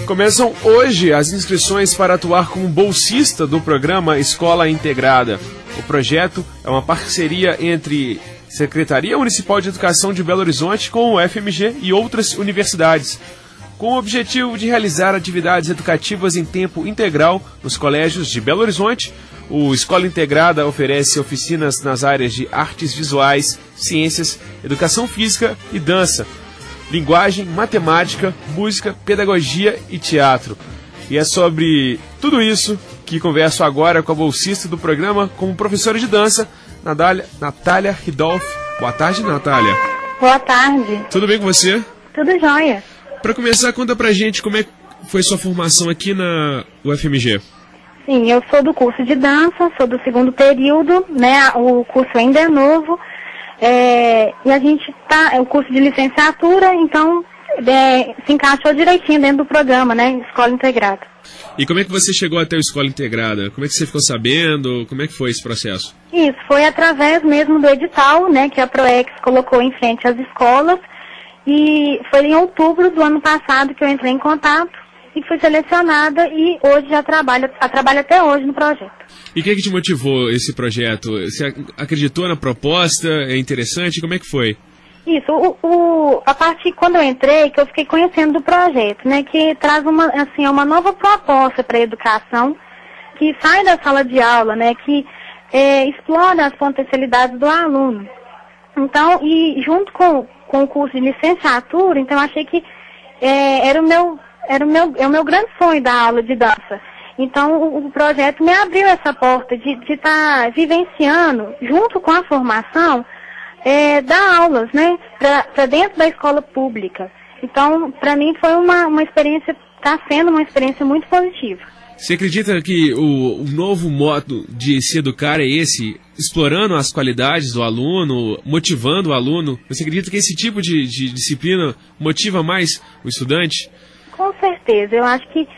Começam hoje as inscrições para atuar como bolsista do programa Escola Integrada. O projeto é uma parceria entre Secretaria Municipal de Educação de Belo Horizonte com o FMG e outras universidades, com o objetivo de realizar atividades educativas em tempo integral nos colégios de Belo Horizonte. O Escola Integrada oferece oficinas nas áreas de artes visuais, ciências, educação física e dança, linguagem, matemática, música, pedagogia e teatro. E é sobre tudo isso que converso agora com a bolsista do programa como professora de dança, Natália Ridolf. Boa tarde, Natália. Boa tarde. Tudo bem com você? Tudo jóia. Para começar, conta pra gente como é que foi sua formação aqui na UFMG. Sim, eu sou do curso de dança, sou do segundo período, né? O curso ainda é novo. E a gente é o curso de licenciatura, então se encaixou direitinho dentro do programa, né? Escola Integrada. E como é que você chegou até a Escola Integrada? Como é que você ficou sabendo? Como é que foi esse processo? Isso, foi através mesmo do edital, né? Que a Proex colocou em frente às escolas. E foi em outubro do ano passado que eu entrei em contato e fui selecionada e hoje já trabalho até hoje no projeto. E o que te motivou esse projeto? Você acreditou na proposta? É interessante? Como é que foi? Isso, a partir quando eu entrei, que eu fiquei conhecendo do projeto, né, que traz uma nova proposta para a educação, que sai da sala de aula, né, que explora as potencialidades do aluno. Então, e junto com o curso de licenciatura, então eu achei que é o meu grande sonho da aula de dança. Então o projeto me abriu essa porta de estar vivenciando, junto com a formação, dar aulas, né, para dentro da escola pública. Então, para mim foi uma experiência, está sendo uma experiência muito positiva. Você acredita que o novo modo de se educar é esse, explorando as qualidades do aluno, motivando o aluno? Você acredita que esse tipo de disciplina motiva mais o estudante? Com certeza, eu acho que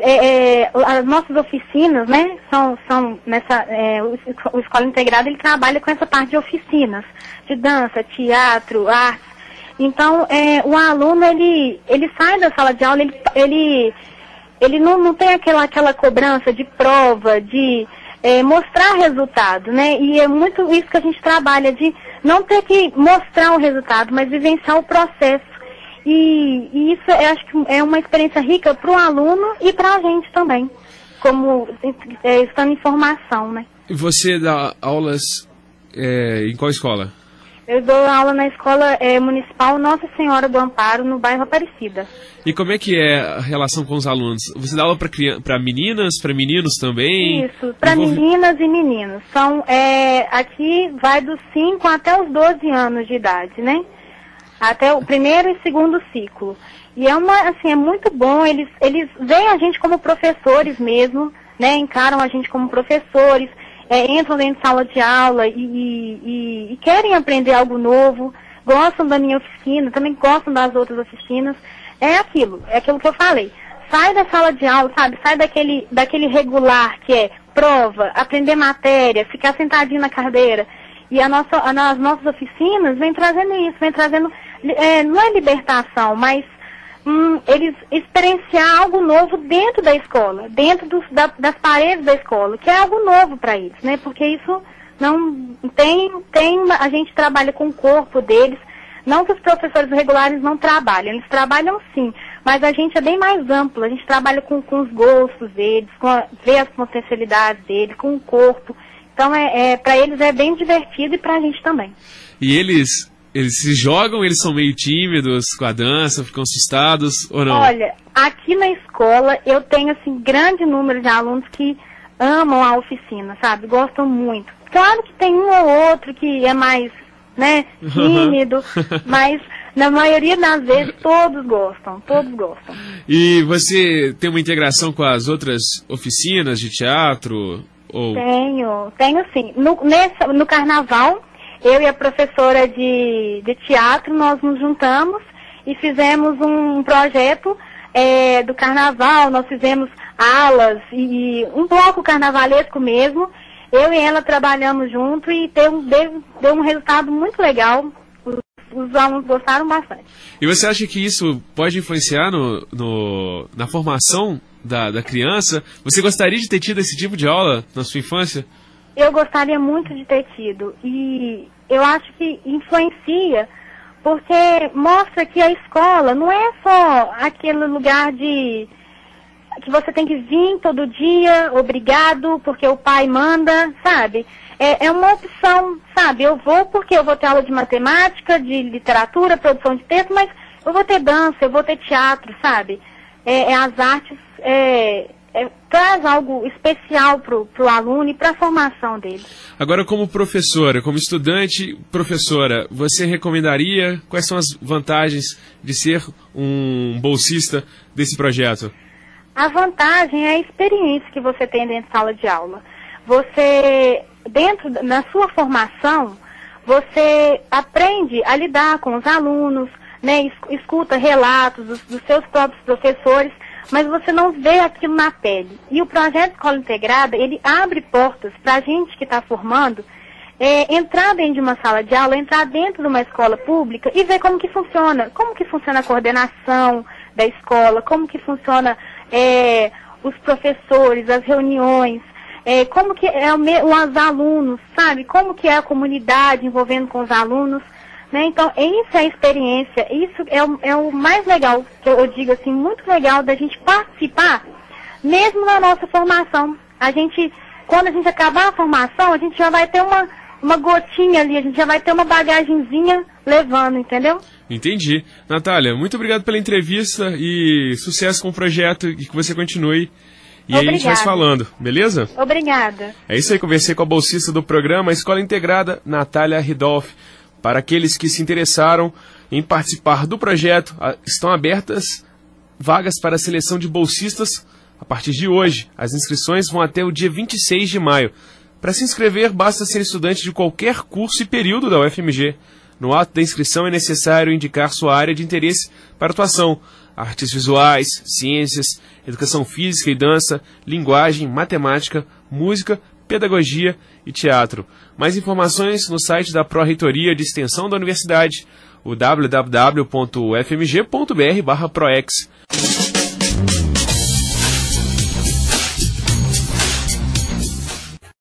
as nossas oficinas, né, são nessa, o Escola Integrada, ele trabalha com essa parte de oficinas, de dança, teatro, artes. Então, o aluno, ele sai da sala de aula, ele não tem aquela cobrança de prova, de mostrar resultado, né? E é muito isso que a gente trabalha, de não ter que mostrar o resultado, mas vivenciar o processo. E isso eu acho que é uma experiência rica para o aluno e para a gente também, como estando em formação, né? E você dá aulas em qual escola? Eu dou aula na Escola Municipal Nossa Senhora do Amparo, no bairro Aparecida. E como é que é a relação com os alunos? Você dá aula para meninas, para meninos também? Isso, para meninas e meninos. Aqui vai dos 5 até os 12 anos de idade, né? Até o primeiro e segundo ciclo. E é muito bom, eles veem a gente como professores mesmo, né? Encaram a gente como professores. Entram dentro de sala de aula e querem aprender algo novo, gostam da minha oficina, também gostam das outras oficinas. É aquilo que eu falei. Sai da sala de aula, sabe? Sai daquele regular que é prova, aprender matéria, ficar sentadinho na cadeira. E as nossas oficinas vem trazendo isso, não é libertação, mas eles experienciar algo novo dentro da escola, dentro das paredes da escola, que é algo novo para eles, né? Porque isso não a gente trabalha com o corpo deles, não que os professores regulares não trabalham, eles trabalham sim, mas a gente é bem mais amplo, a gente trabalha com os gostos deles, ver as potencialidades deles, com o corpo. Então para eles é bem divertido e para a gente também. E eles se jogam, eles são meio tímidos com a dança, ficam assustados ou não? Olha, aqui na escola eu tenho assim grande número de alunos que amam a oficina, sabe? Gostam muito. Claro que tem um ou outro que é mais, né, tímido, mas na maioria das vezes todos gostam. E você tem uma integração com as outras oficinas de teatro? Ou... Tenho sim. No carnaval, eu e a professora de teatro, nós nos juntamos e fizemos um projeto do carnaval, nós fizemos alas e um bloco carnavalesco mesmo. Eu e ela trabalhamos junto e deu um resultado muito legal. os alunos gostaram bastante. E você acha que isso pode influenciar na formação da criança? Você gostaria de ter tido esse tipo de aula na sua infância? Eu gostaria muito de ter tido. E eu acho que influencia, porque mostra que a escola não é só aquele lugar que você tem que vir todo dia, obrigado, porque o pai manda, sabe? É uma opção, sabe? Eu vou porque eu vou ter aula de matemática, de literatura, produção de texto, mas eu vou ter dança, eu vou ter teatro, sabe? As artes traz algo especial pro aluno e para a formação dele. Agora, como professora, como estudante professora, você recomendaria, quais são as vantagens de ser um bolsista desse projeto? A vantagem é a experiência que você tem dentro da sala de aula. Você, na sua formação, você aprende a lidar com os alunos, né, escuta relatos dos seus próprios professores, mas você não vê aquilo na pele. E o projeto Escola Integrada, ele abre portas para a gente que está formando, entrar dentro de uma sala de aula, entrar dentro de uma escola pública e ver como que funciona a coordenação da escola, como que funciona os professores, as reuniões, como que os alunos, sabe? Como que é a comunidade envolvendo com os alunos, né? Então, isso é a experiência, isso é o mais legal, que eu digo assim, muito legal da gente participar, mesmo na nossa formação. Quando a gente acabar a formação, a gente já vai ter uma gotinha ali, a gente já vai ter uma bagagenzinha levando, entendeu? Entendi. Natália, muito obrigado pela entrevista e sucesso com o projeto e que você continue. E aí a gente vai se falando, beleza? Obrigada. É isso aí, conversei com a bolsista do programa Escola Integrada, Natália Ridolfi. Para aqueles que se interessaram em participar do projeto, estão abertas vagas para a seleção de bolsistas a partir de hoje. As inscrições vão até o dia 26 de maio. Para se inscrever, basta ser estudante de qualquer curso e período da UFMG. No ato da inscrição é necessário indicar sua área de interesse para atuação: artes visuais, ciências, educação física e dança, linguagem, matemática, música, pedagogia e teatro. Mais informações no site da Pró-Reitoria de Extensão da Universidade, o www.ufmg.br/proex.